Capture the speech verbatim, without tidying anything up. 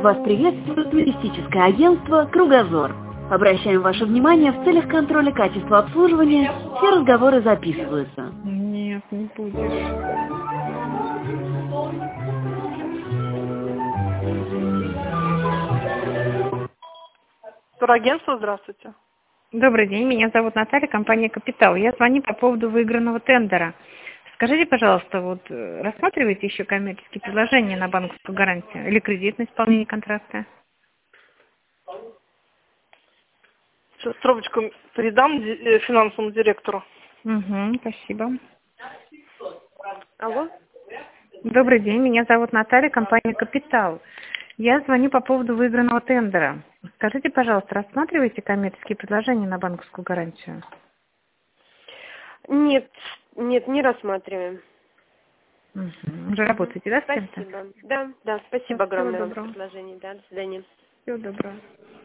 Вас приветствует туристическое агентство «Кругозор». Обращаем ваше внимание, в целях контроля качества обслуживания все разговоры записываются. Нет, не будешь. Турагентство, здравствуйте. Добрый день, меня зовут Наталья, компания «Капитал». Я звоню по поводу выигранного тендера. Скажите, пожалуйста, вот э, рассматриваете еще коммерческие предложения на банковскую гарантию или кредит на исполнение контракта? Сейчас трубочку передам ди- э, финансовому директору. Угу, спасибо. Алло? Добрый день, меня зовут Наталья, компания «Капитал». Я звоню по поводу выигранного тендера. Скажите, пожалуйста, рассматриваете коммерческие предложения на банковскую гарантию? Нет, нет, не рассматриваем. Угу. Уже работаете, да, с кем-то? Спасибо. Да, да, спасибо Всего огромное вам за доброго. предложение. Да, до свидания. Всего доброго.